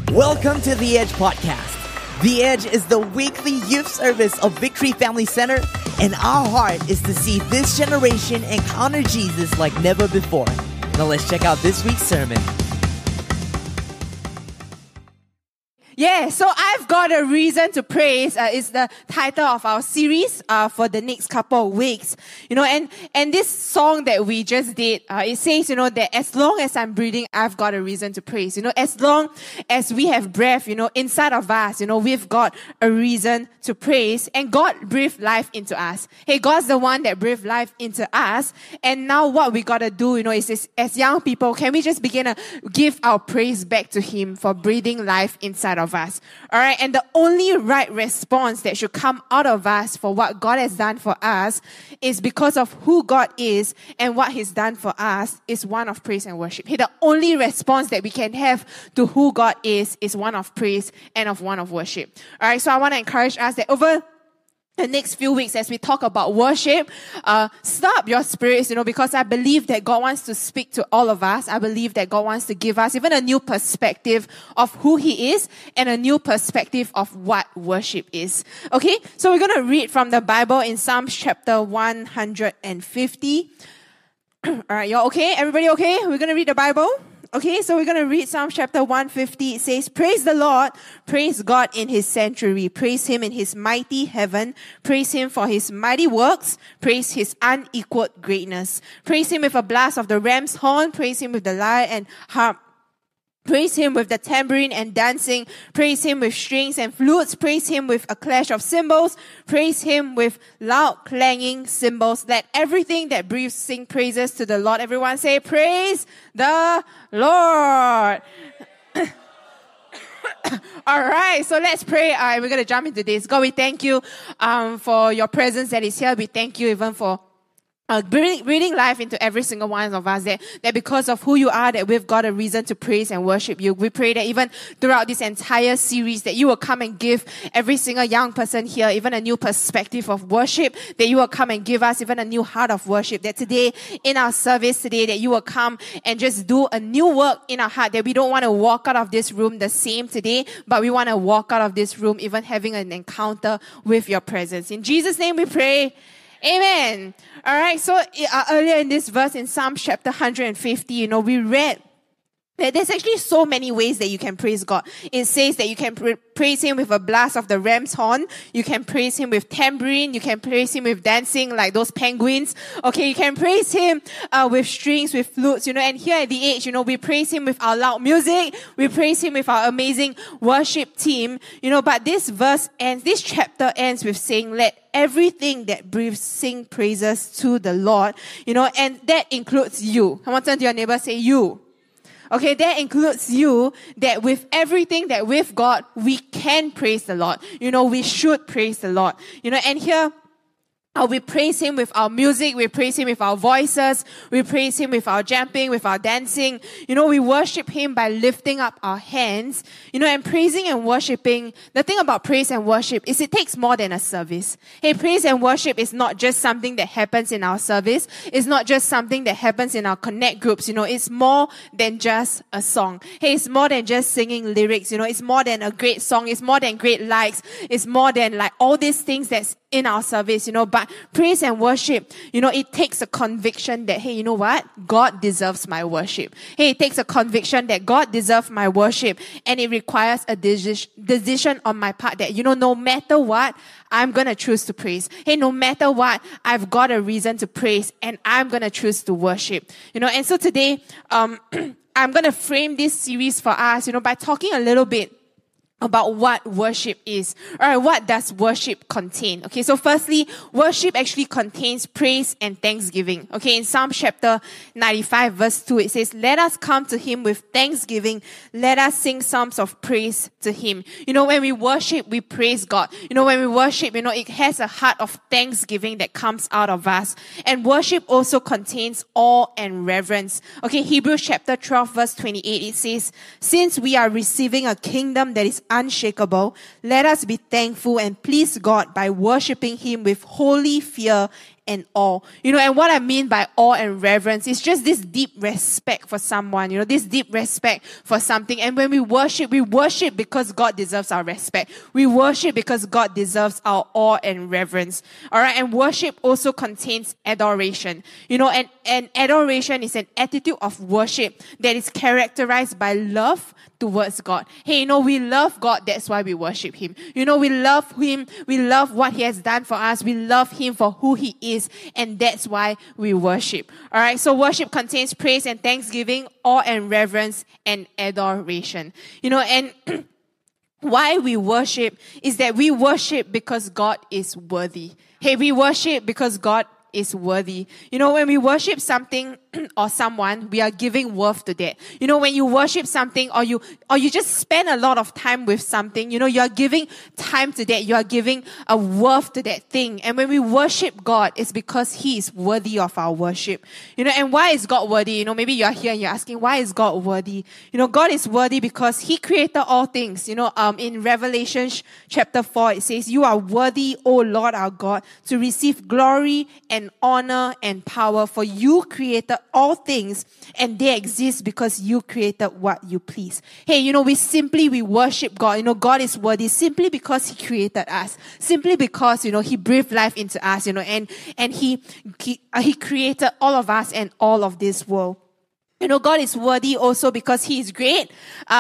Welcome to The Edge Podcast. The Edge is the weekly youth service of Victory Family Center, and our heart is to see this generation encounter Jesus like never before. Now let's check out this week's sermon. Yeah, so I've got a reason to praise is the title of our series for the next couple of weeks. You know, and this song that we just did, it says, you know, that as long as I'm breathing, I've got a reason to praise. You know, as long as we have breath, you know, inside of us, you know, we've got a reason to praise. And God breathed life into us. Hey, God's the one that breathed life into us. And now what we got to do, you know, is as young people, can we just begin to give our praise back to Him for breathing life inside of us. All right. And the only right response that should come out of us for what God has done for us is because of who God is and what He's done for us is one of praise and worship. Hey, the only response that we can have to who God is one of praise and of one of worship. All right. So I want to encourage us that over the next few weeks, as we talk about worship, stir up your spirits, you know, because I believe that God wants to speak to all of us. I believe that God wants to give us even a new perspective of who He is and a new perspective of what worship is. Okay, so we're going to read from the Bible in Psalms chapter 150. All right, y'all okay? Everybody okay? We're going to read the Bible. Okay, so we're going to read Psalm chapter 150. It says, praise the Lord, praise God in His sanctuary, praise Him in His mighty heaven, praise Him for His mighty works, praise His unequaled greatness. Praise Him with a blast of the ram's horn, praise Him with the lyre and harp. Praise Him with the tambourine and dancing. Praise Him with strings and flutes. Praise Him with a clash of cymbals. Praise Him with loud clanging cymbals. Let everything that breathes sing praises to the Lord. Everyone say, praise the Lord. All right, so let's pray. We're going to jump into this. God, we thank You for Your presence that is here. We thank You even for breathing life into every single one of us, that because of who You are, that we've got a reason to praise and worship You. We pray that even throughout this entire series, that You will come and give every single young person here even a new perspective of worship, that You will come and give us even a new heart of worship, that today, in our service today, that You will come and just do a new work in our heart, that we don't want to walk out of this room the same today, but we want to walk out of this room even having an encounter with Your presence. In Jesus' name we pray. Amen. All right. So earlier in this verse in Psalm chapter 150, you know, we read that there's actually so many ways that you can praise God. It says that you can praise Him with a blast of the ram's horn. You can praise Him with tambourine. You can praise Him with dancing like those penguins. Okay, you can praise Him with strings, with flutes, you know. And here at the Edge, you know, we praise Him with our loud music. We praise Him with our amazing worship team, you know. But this chapter ends with saying, let everything that breathes sing praises to the Lord, you know, and that includes you. Come on, turn to your neighbor, say you. Okay, that includes you, that with everything that we've got, we can praise the Lord. You know, we should praise the Lord. You know, and here, we praise Him with our music, we praise Him with our voices, we praise Him with our jumping, with our dancing. You know, we worship Him by lifting up our hands. You know, and praising and worshiping, the thing about praise and worship is it takes more than a service. Hey, praise and worship is not just something that happens in our service. It's not just something that happens in our connect groups. You know, it's more than just a song. Hey, it's more than just singing lyrics. You know, it's more than a great song. It's more than great likes. It's more than like all these things that's in our service, you know. But praise and worship, you know, it takes a conviction that, hey, you know what? God deserves my worship. Hey, it takes a conviction that God deserves my worship. And it requires a decision on my part that, you know, no matter what, I'm going to choose to praise. Hey, no matter what, I've got a reason to praise and I'm going to choose to worship. You know, and so today, I'm going to frame this series for us, you know, by talking a little bit about what worship is. All right, what does worship contain? Okay, so firstly, worship actually contains praise and thanksgiving. Okay, in Psalm chapter 95 verse 2, it says, let us come to Him with thanksgiving. Let us sing psalms of praise to Him. You know, when we worship, we praise God. You know, when we worship, you know, it has a heart of thanksgiving that comes out of us. And worship also contains awe and reverence. Okay, Hebrews chapter 12 verse 28, it says, since we are receiving a kingdom that is unshakable, let us be thankful and please God by worshiping Him with holy fear and awe. And what I mean by awe and reverence is just this deep respect for someone, this deep respect for something. And when we worship because God deserves our respect. We worship because God deserves our awe and reverence. All right. And worship also contains adoration. And adoration is an attitude of worship that is characterized by love towards God. Hey, we love God. That's why we worship Him. We love Him. We love what He has done for us. We love Him for who He is. And that's why we worship. All right. So worship contains praise and thanksgiving, awe and reverence and adoration. And why we worship is that we worship because God is worthy. Hey, we worship because God is worthy. When we worship something or someone, we are giving worth to that. When you worship something or you just spend a lot of time with something, you are giving time to that. You are giving a worth to that thing. And when we worship God, it's because He is worthy of our worship. And why is God worthy? Maybe you're here and you're asking, why is God worthy? God is worthy because He created all things. In Revelation chapter 4, it says, "You are worthy, O Lord our God, to receive glory and honor and power, for you created all things and they exist because you created what you please." Hey, we worship God. God is worthy simply because He created us. Simply because, He breathed life into us, and He created all of us and all of this world. God is worthy also because He is great.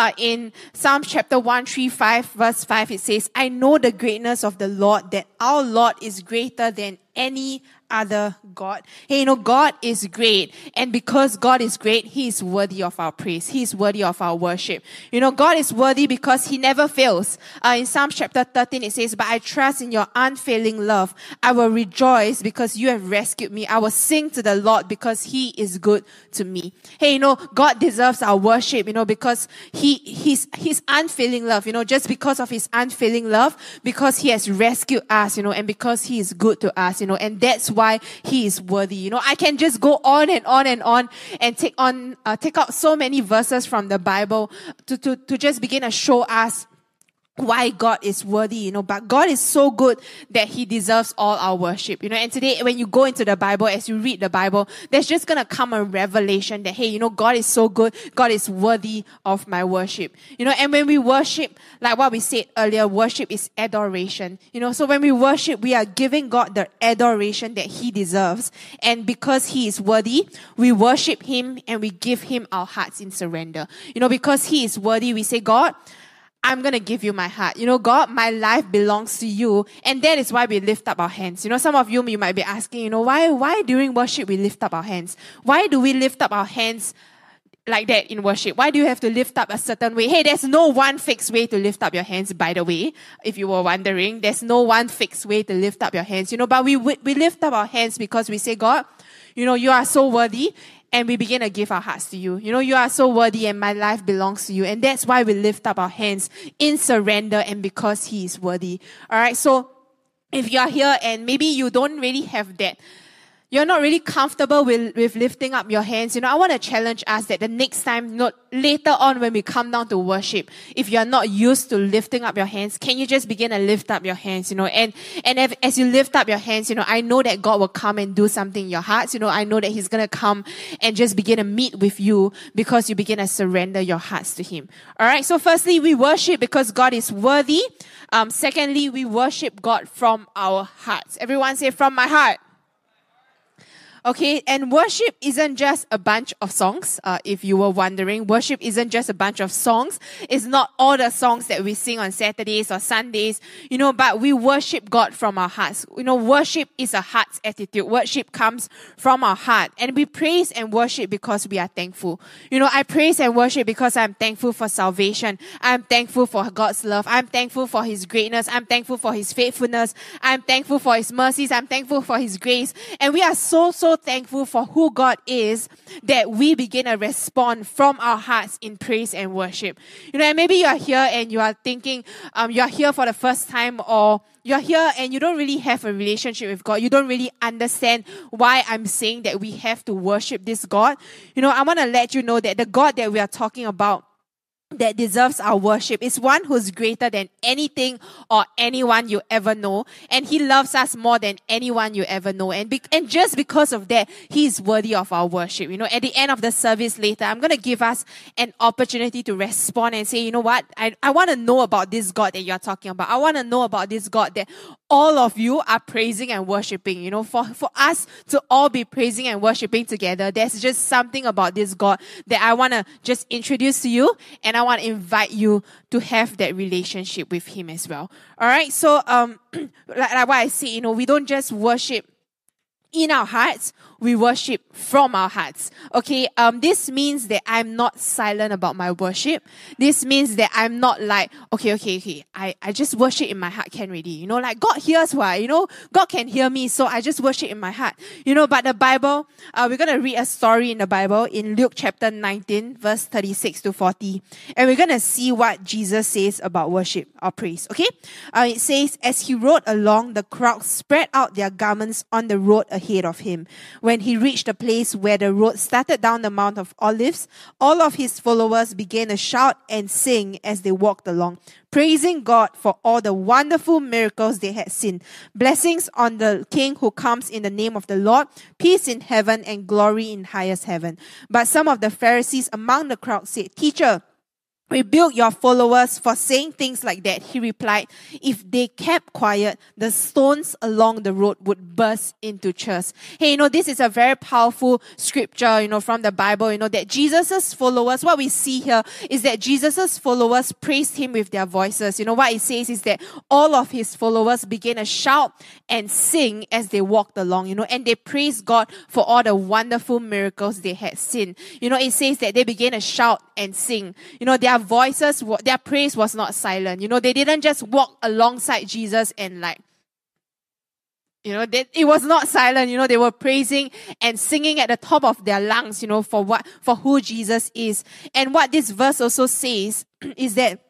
In Psalm chapter 135 verse 5, it says, "I know the greatness of the Lord, that our Lord is greater than any other God." Hey, God is great. And because God is great, He is worthy of our praise. He is worthy of our worship. God is worthy because He never fails. In Psalm chapter 13, it says, "But I trust in your unfailing love. I will rejoice because you have rescued me. I will sing to the Lord because He is good to me." Hey, God deserves our worship, because His unfailing love, just because of His unfailing love, because He has rescued us, and because He is good to us, and that's why He is worthy. I can just go on and on and on and take out so many verses from the Bible to just begin to show us why God is worthy, but God is so good that He deserves all our worship, and today when you go into the Bible, as you read the Bible, there's just gonna come a revelation that, hey, God is so good, God is worthy of my worship, and when we worship, like what we said earlier, worship is adoration, so when we worship, we are giving God the adoration that He deserves, and because He is worthy, we worship Him and we give Him our hearts in surrender, because He is worthy, we say, "God, I'm going to give you my heart. God, my life belongs to you." And that is why we lift up our hands. Some of you might be asking, why during worship we lift up our hands? Why do we lift up our hands like that in worship? Why do you have to lift up a certain way? Hey, there's no one fixed way to lift up your hands, by the way. If you were wondering, there's no one fixed way to lift up your hands. But we lift up our hands because we say, "God, you are so worthy." And we begin to give our hearts to you. You are so worthy and my life belongs to you. And that's why we lift up our hands in surrender and because He is worthy. All right. So if you are here and maybe you don't really have that, you're not really comfortable with lifting up your hands, I want to challenge us that the next time, later on when we come down to worship, if you're not used to lifting up your hands, can you just begin to lift up your hands, and as you lift up your hands, I know that God will come and do something in your hearts, I know that He's going to come and just begin to meet with you because you begin to surrender your hearts to Him. Alright, so firstly, we worship because God is worthy. Secondly, we worship God from our hearts. Everyone say, "From my heart." Okay, and worship isn't just a bunch of songs. If you were wondering, worship isn't just a bunch of songs. It's not all the songs that we sing on Saturdays or Sundays, but we worship God from our hearts. Worship is a heart's attitude. Worship comes from our heart. And we praise and worship because we are thankful. I praise and worship because I'm thankful for salvation. I'm thankful for God's love. I'm thankful for His greatness. I'm thankful for His faithfulness. I'm thankful for His mercies. I'm thankful for His grace. And we are so thankful for who God is that we begin to respond from our hearts in praise and worship. And maybe you are here and you are thinking, you are here for the first time, or you're here and you don't really have a relationship with God. You don't really understand why I'm saying that we have to worship this God. I want to let you know that the God that we are talking about that deserves our worship is one who's greater than anything or anyone you ever know. And He loves us more than anyone you ever know. And just because of that, He is worthy of our worship. At the end of the service later, I'm going to give us an opportunity to respond and say, you know what? I want to know about this God that you're talking about. I want to know about this God that all of you are praising and worshiping. For us to all be praising and worshiping together, there's just something about this God that I want to just introduce to you, and I want to invite you to have that relationship with Him as well. All right. So, like what I say, we don't just worship in our hearts, we worship from our hearts. Okay, this means that I'm not silent about my worship. This means that I'm not like, okay, I just worship in my heart can already. Like God hears what, God can hear me, so I just worship in my heart. But the Bible, we're going to read a story in the Bible in Luke chapter 19, verse 36 to 40. And we're going to see what Jesus says about worship or praise. Okay, it says, as He rode along, the crowd spread out their garments on the road ahead of Him. When He reached the place where the road started down the Mount of Olives, all of His followers began to shout and sing as they walked along, praising God for all the wonderful miracles they had seen. Blessings on the King who comes in the name of the Lord, peace in heaven and glory in highest heaven. But some of the Pharisees among the crowd said, Teacher, rebuke your followers for saying things like that. He replied, if they kept quiet, the stones along the road would burst into cheers. Hey, this is a very powerful scripture, from the Bible, that Jesus's followers, what we see here is that Jesus's followers praised Him with their voices. What it says is that all of His followers began to shout and sing as they walked along, and they praised God for all the wonderful miracles they had seen. It says that they began to shout and sing. Their voices, their praise was not silent. They didn't just walk alongside Jesus and it was not silent. They were praising and singing at the top of their lungs, for who Jesus is. And what this verse also says is that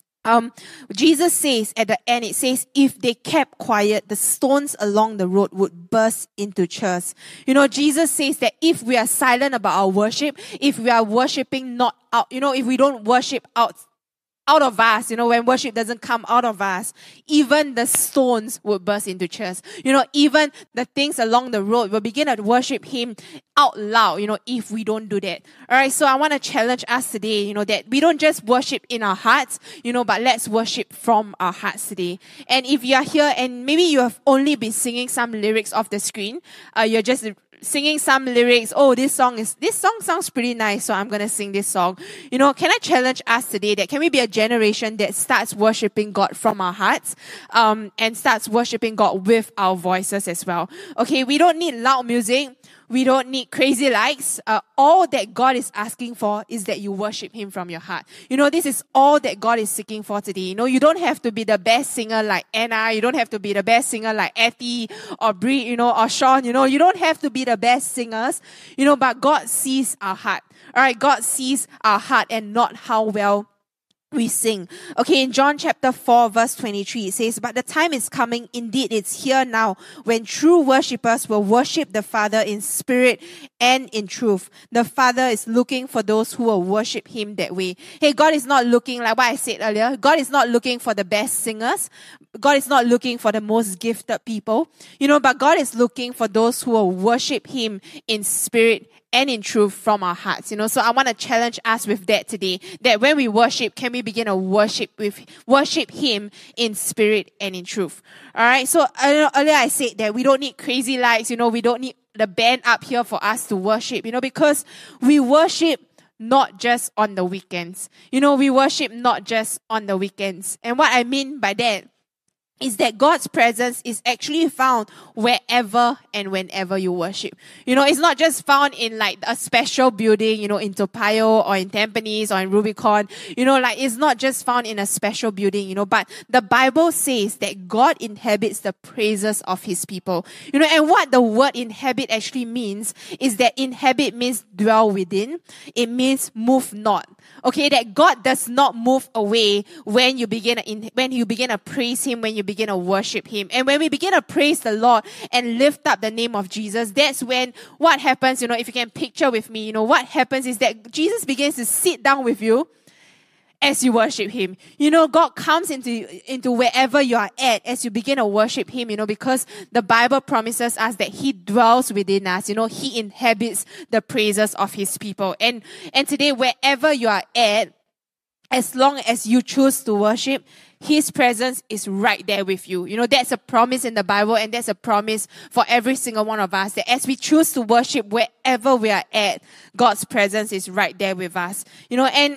Jesus says at the end, it says, if they kept quiet, the stones along the road would burst into cheers. Jesus says that if we are silent about our worship, if we are worshiping not out, if we don't worship out of us, when worship doesn't come out of us, even the stones will burst into cheers. Even the things along the road will begin to worship Him out loud, if we don't do that. Alright, so I want to challenge us today, that we don't just worship in our hearts, but let's worship from our hearts today. And if you are here and maybe you have only been singing some lyrics off the screen, you're just singing some lyrics. Oh, this song sounds pretty nice, so I'm going to sing this song. Can I challenge us today that can we be a generation that starts worshiping God from our hearts, and starts worshiping God with our voices as well? Okay, we don't need loud music. We don't need crazy lights. All that God is asking for is that you worship Him from your heart. This is all that God is seeking for today. You don't have to be the best singer like Anna. You don't have to be the best singer like Etty or Brie, or Sean. You don't have to be the best singers, but God sees our heart. Alright, God sees our heart and not how well we sing. Okay, in John chapter 4 verse 23, it says, but the time is coming, indeed it's here now, when true worshippers will worship the Father in spirit and in truth. The Father is looking for those who will worship Him that way. Hey, God is not looking, like what I said earlier, God is not looking for the best singers. God is not looking for the most gifted people, but God is looking for those who will worship Him in spirit and in truth from our hearts, So I want to challenge us with that today, that when we worship, can we begin to worship Him in spirit and in truth? Alright, so earlier I said that we don't need crazy lights, we don't need the band up here for us to worship, because we worship not just on the weekends. We worship not just on the weekends. And what I mean by that is that God's presence is actually found wherever and whenever you worship. It's not just found in like a special building, in Toa Payoh or in Tampines or in Rubicon. It's not just found in a special building, but the Bible says that God inhabits the praises of His people. And what the word inhabit actually means is that inhabit means dwell within. It means move not. Okay, that God does not move away when you begin to praise Him, when you begin to worship Him. And when we begin to praise the Lord and lift up the name of Jesus, that's when what happens, if you can picture with me, what happens is that Jesus begins to sit down with you as you worship Him. You know, God comes into wherever you are at as you begin to worship Him, you know, because the Bible promises us that He dwells within us. You know, He inhabits the praises of His people. And today, wherever you are at, as long as you choose to worship, His presence is right there with you. You know, that's a promise in the Bible, and that's a promise for every single one of us, that as we choose to worship wherever we are at, God's presence is right there with us. You know, and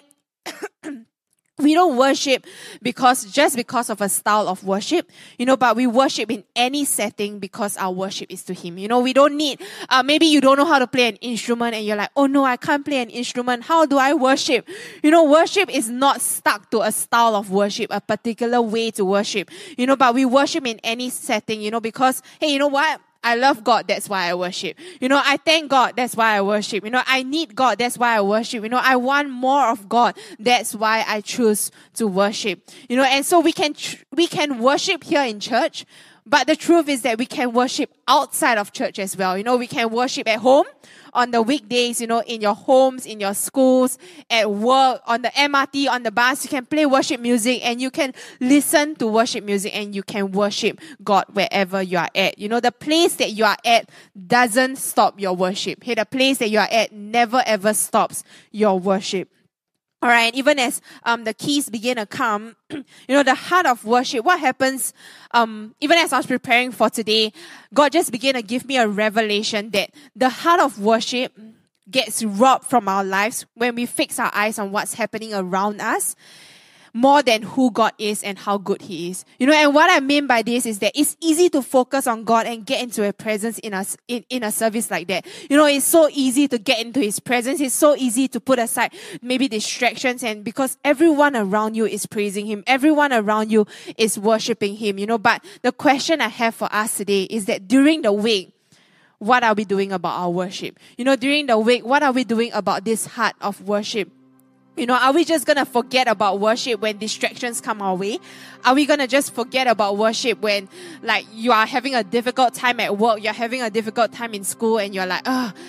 we don't worship just because of a style of worship, you know, but we worship in any setting because our worship is to Him. You know, we don't need, maybe you don't know how to play an instrument and you're like, oh no, I can't play an instrument. How do I worship? You know, worship is not stuck to a style of worship, a particular way to worship, you know, but we worship in any setting, you know, because, hey, you know what? I love God, that's why I worship. You know, I thank God, that's why I worship. You know, I need God, that's why I worship. You know, I want more of God, that's why I choose to worship. You know, and so we can worship here in church, but the truth is that we can worship outside of church as well. You know, we can worship at home, on the weekdays, you know, in your homes, in your schools, at work, on the MRT, on the bus. You can play worship music and you can listen to worship music and you can worship God wherever you are at. You know, the place that you are at doesn't stop your worship. Hey, the place that you are at never ever stops your worship. All right, even as the keys begin to come, you know, the heart of worship, what happens, even as I was preparing for today, God just began to give me a revelation that the heart of worship gets robbed from our lives when we fix our eyes on what's happening around us, more than who God is and how good He is. You know, and what I mean by this is that it's easy to focus on God and get into a presence in a service like that. You know, it's so easy to get into His presence. It's so easy to put aside maybe distractions, and because everyone around you is praising Him, everyone around you is worshiping Him, you know. But the question I have for us today is that during the week, what are we doing about our worship? You know, during the week, what are we doing about this heart of worship? You know, are we just going to forget about worship when distractions come our way? Are we going to just forget about worship when, like, you are having a difficult time at work, you're having a difficult time in school, and you're like,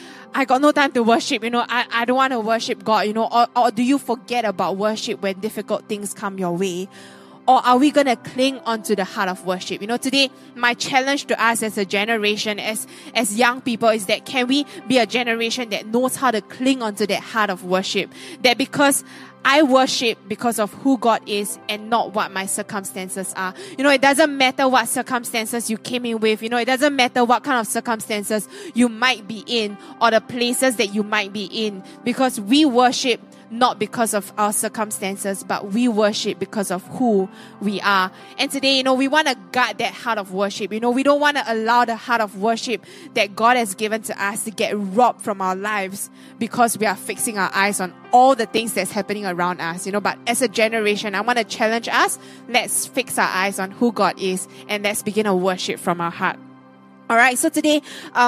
I got no time to worship, you know, I don't want to worship God, you know, or do you forget about worship when difficult things come your way? Or are we going to cling onto the heart of worship? You know, today, my challenge to us as a generation, as young people, is that can we be a generation that knows how to cling onto that heart of worship? That because I worship because of who God is and not what my circumstances are. You know, it doesn't matter what circumstances you came in with. You know, it doesn't matter what kind of circumstances you might be in or the places that you might be in, because we worship not because of our circumstances, but we worship because of who we are. And today, you know, we want to guard that heart of worship. You know, we don't want to allow the heart of worship that God has given to us to get robbed from our lives because we are fixing our eyes on all the things that's happening around us, you know. But as a generation, I want to challenge us. Let's fix our eyes on who God is and let's begin to worship from our heart. All right, so today,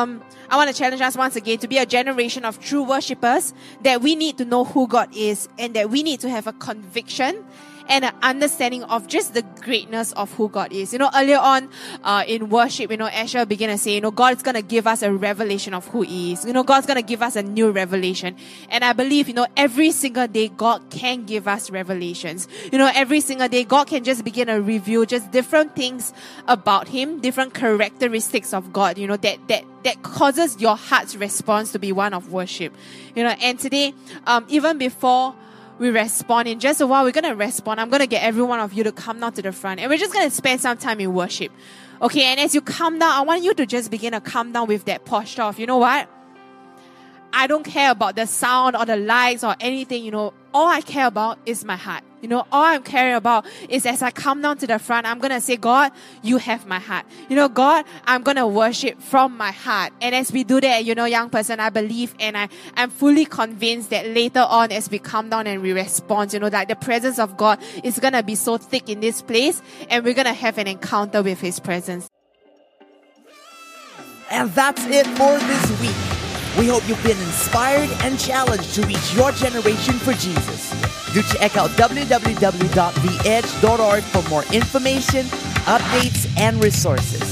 I want to challenge us once again to be a generation of true worshippers, that we need to know who God is and that we need to have a conviction and an understanding of just the greatness of who God is. You know, earlier on in worship, you know, Asher began to say, you know, God's going to give us a revelation of who He is. You know, God's going to give us a new revelation. And I believe, you know, every single day, God can give us revelations. You know, every single day, God can just begin to reveal just different things about Him, different characteristics of God, you know, that causes your heart's response to be one of worship. You know, and today, even before we respond, in just a while, we're going to respond. I'm going to get every one of you to come down to the front, and we're just going to spend some time in worship. Okay, and as you come down, I want you to just begin to come down with that posture of, you know what? I don't care about the sound or the lights or anything, you know. All I care about is my heart. You know, all I'm caring about is as I come down to the front, I'm going to say, God, you have my heart. You know, God, I'm going to worship from my heart. And as we do that, you know, young person, I believe and I'm fully convinced that later on as we come down and we respond, you know, that the presence of God is going to be so thick in this place and we're going to have an encounter with His presence. And that's it for this week. We hope you've been inspired and challenged to reach your generation for Jesus. Do check out www.theedge.org for more information, updates, and resources.